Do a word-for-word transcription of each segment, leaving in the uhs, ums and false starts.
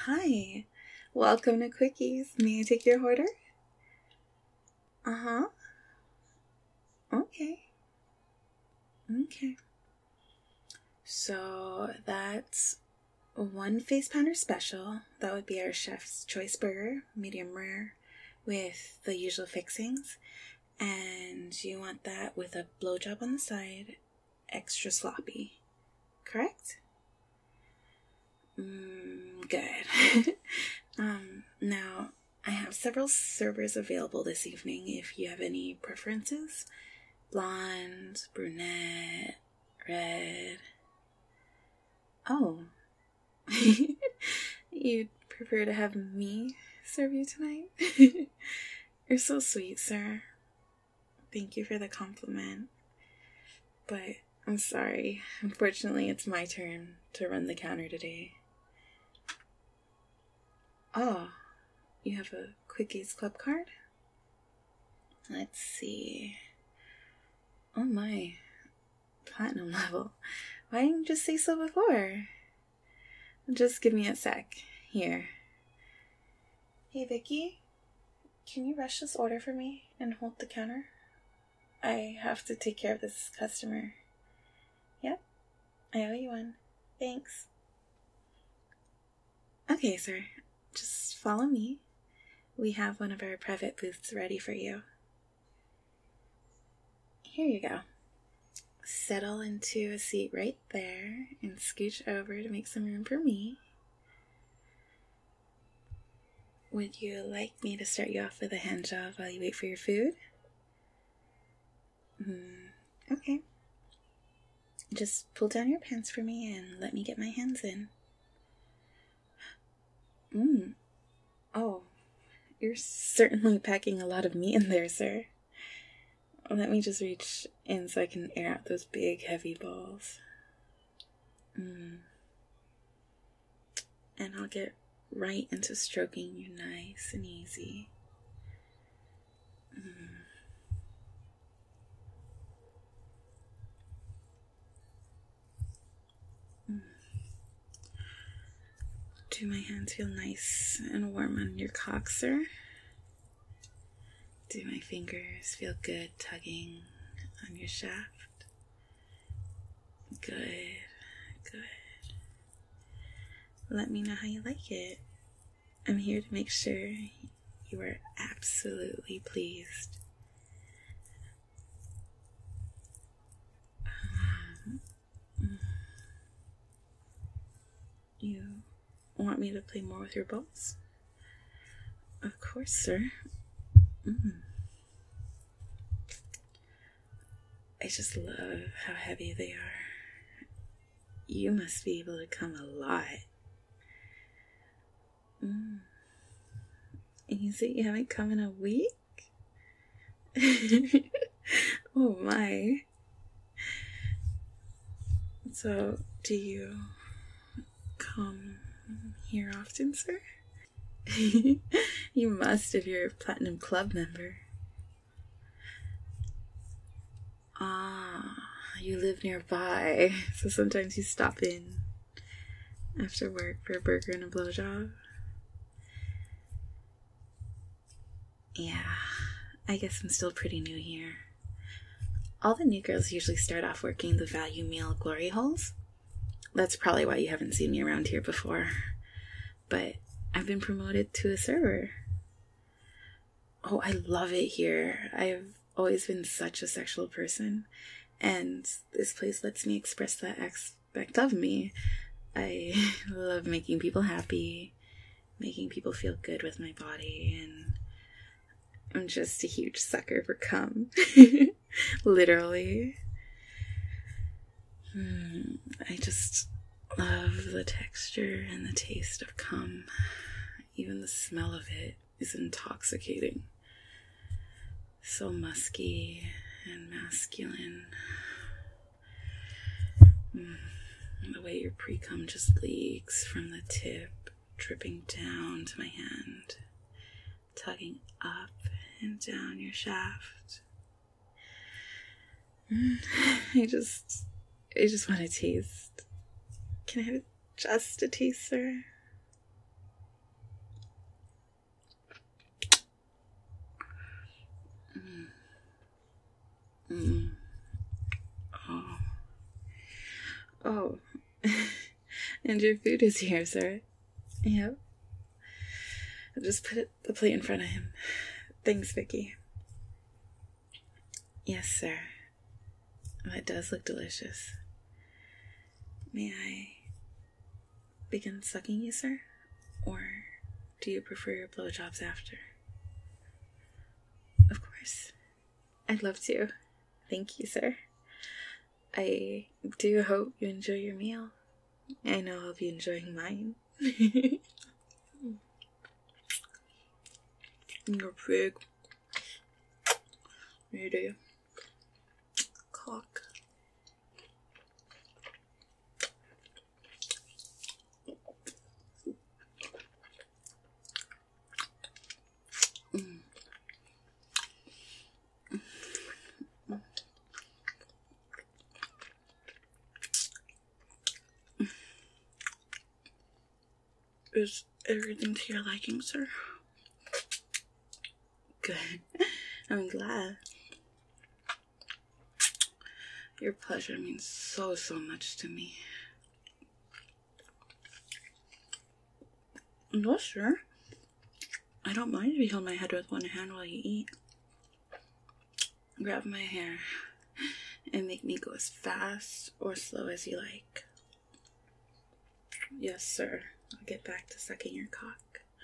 Hi, welcome to Quickies. May I take your order? Uh-huh. Okay. Okay. So that's one face pounder special. That would be our chef's choice burger, medium rare, with the usual fixings. And you want that with a blowjob on the side, extra sloppy. Correct? Mm, good. um, now, I have several servers available this evening if you have any preferences. Blonde, brunette, red. Oh. You'd prefer to have me serve you tonight? You're so sweet, sir. Thank you for the compliment. But I'm sorry. Unfortunately, it's my turn to run the counter today. Oh, you have a Quickies Club card? Let's see. Oh my. Platinum level. Why didn't you just say so before? Just give me a sec. Here. Hey, Vicky. Can you rush this order for me and hold the counter? I have to take care of this customer. Yep. I owe you one. Thanks. Okay, sir. Just follow me. We have one of our private booths ready for you. Here you go. Settle into a seat right there and scooch over to make some room for me. Would you like me to start you off with a hand job while you wait for your food? Mm, okay. Just pull down your pants for me and let me get my hands in. Mmm. Oh, you're certainly packing a lot of meat in there, sir. Let me just reach in so I can air out those big, heavy balls. Mm. And I'll get right into stroking you nice and easy. Mm. Mm. Do my hands feel nice and warm on your cock, sir? Do my fingers feel good tugging on your shaft? Good, good. Let me know how you like it. I'm here to make sure you are absolutely pleased. You want me to play more with your balls? Of course, sir. Mm. I just love how heavy they are. You must be able to come a lot. Mm. And you say you haven't come in a week? Oh my. So, do you come here often, sir? You must if you're a Platinum Club member. Ah, you live nearby, so sometimes you stop in after work for a burger and a blowjob. Yeah, I guess I'm still pretty new here. All the new girls usually start off working the value meal glory holes. That's probably why you haven't seen me around here before. But I've been promoted to a server. Oh, I love it here. I've always been such a sexual person, and this place lets me express that aspect of me. I love making people happy, making people feel good with my body, and I'm just a huge sucker for cum. Literally. Hmm, I just love the texture and the taste of cum. Even the smell of it is intoxicating. So musky and masculine. Mm, the way your pre-cum just leaks from the tip, dripping down to my hand, tugging up and down your shaft. Mm, I just, I just want to taste. Can I have just a taste, sir? Mm. Oh. Oh. And your food is here, sir. Yep. I'll just put it, the plate in front of him. Thanks, Vicky. Yes, sir. That does look delicious. May I begin sucking you, sir? Or do you prefer your blowjobs after? Of course. I'd love to. Thank you, sir. I do hope you enjoy your meal. I know I'll be enjoying mine. You're big. You do. Cock. Mm. Is everything to your liking, sir? Good. I'm glad. Your pleasure means so, so much to me. No, sure. I don't mind if you hold my head with one hand while you eat. Grab my hair and make me go as fast or slow as you like. Yes, sir. I'll get back to sucking your cock.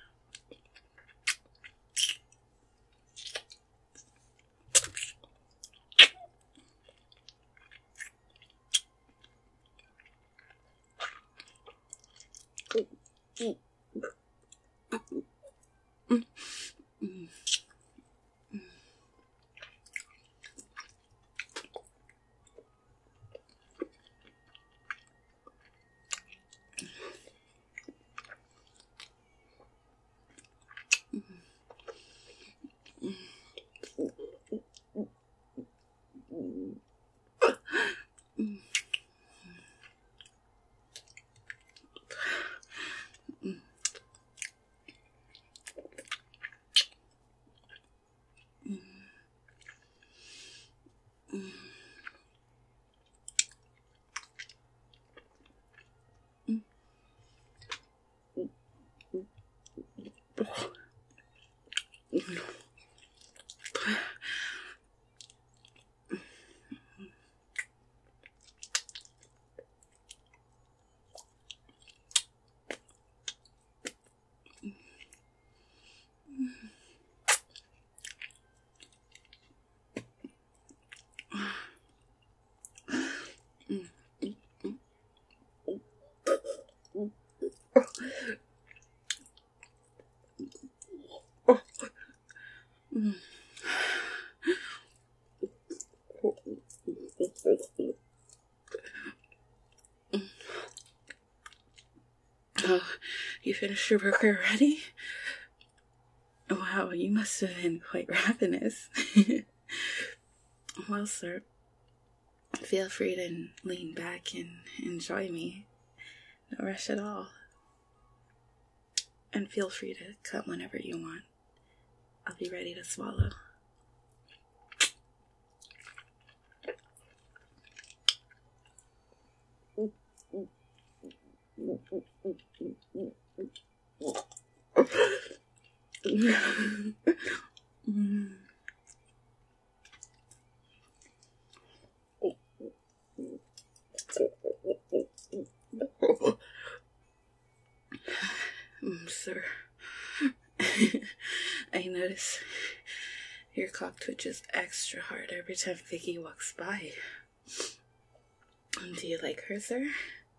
Oh, you finished your burger already? Wow, you must have been quite ravenous. Well, sir, feel free to lean back and enjoy me. No rush at all. And feel free to cut whenever you want. I'll be ready to swallow. mm. Mm, sir, I notice your cock twitches extra hard every time Vicky walks by. Do you like her, sir?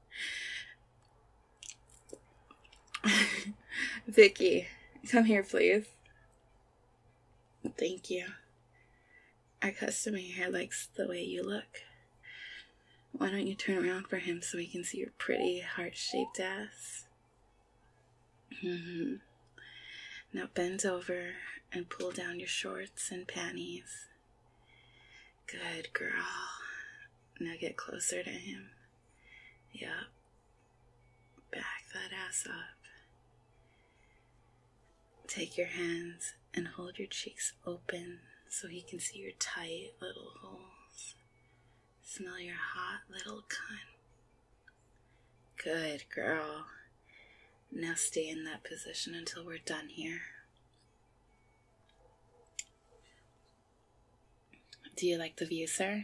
Vicky, come here, please. Thank you. Our customer here likes the way you look. Why don't you turn around for him so we can see your pretty heart-shaped ass? Mm-hmm. Now bend over and pull down your shorts and panties. Good girl. Now get closer to him. Yup. Back that ass up. Take your hands and hold your cheeks open so he can see your tight little holes. Smell your hot little cunt. Good girl. Now stay in that position until we're done here. Do you like the view, sir?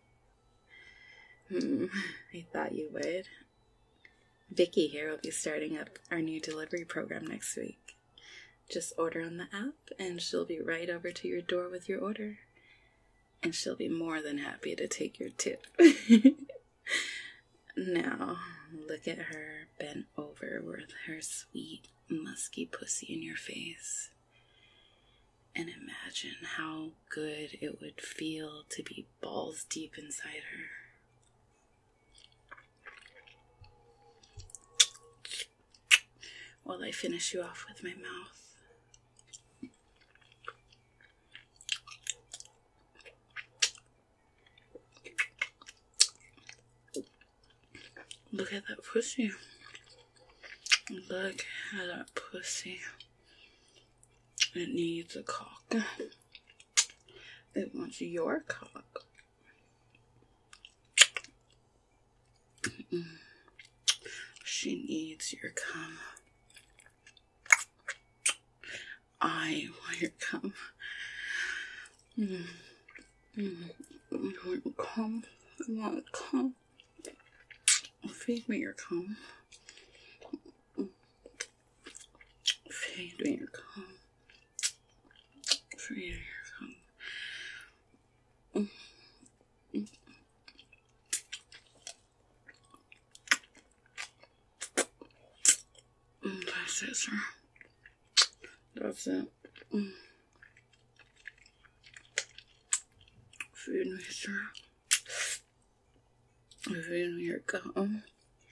Hmm, I thought you would. Vicky here will be starting up our new delivery program next week. Just order on the app and she'll be right over to your door with your order. And she'll be more than happy to take your tip. Now, look at her bent over with her sweet, musky pussy in your face. And imagine how good it would feel to be balls deep inside her. While I finish you off with my mouth. Look at that pussy. Look at that pussy. It needs a cock. It wants your cock. She needs your cum. I want your cum. Mm. Mm. I want your cum. I want cum. Feed me your cum. Feed me your cum. Feed me your cum. Mm. Mm. That's it, sir. That's it. Mm. Feed me, sir. Feed me your cum.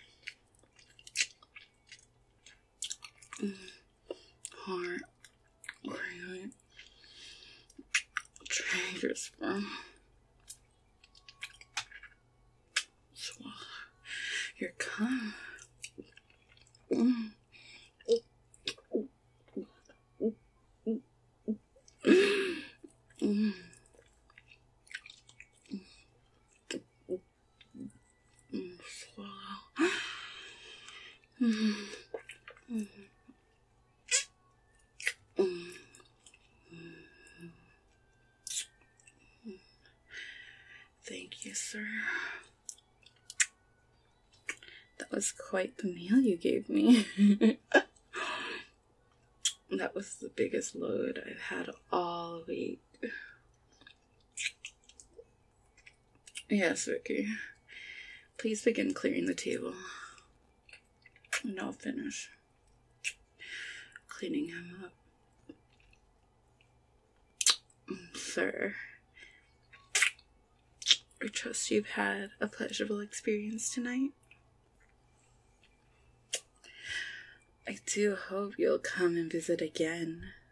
Mm. Heart. Really. Change your sperm. Swallow your cum. Mm. Mm. Mm. Swallow. Mm. Mm. Mm. Thank you, sir. That was quite the meal you gave me. That was the biggest load I've had all week. Yes, Vicky. Please begin clearing the table. And I'll finish cleaning him up. Sir, I trust you've had a pleasurable experience tonight. I do hope you'll come and visit again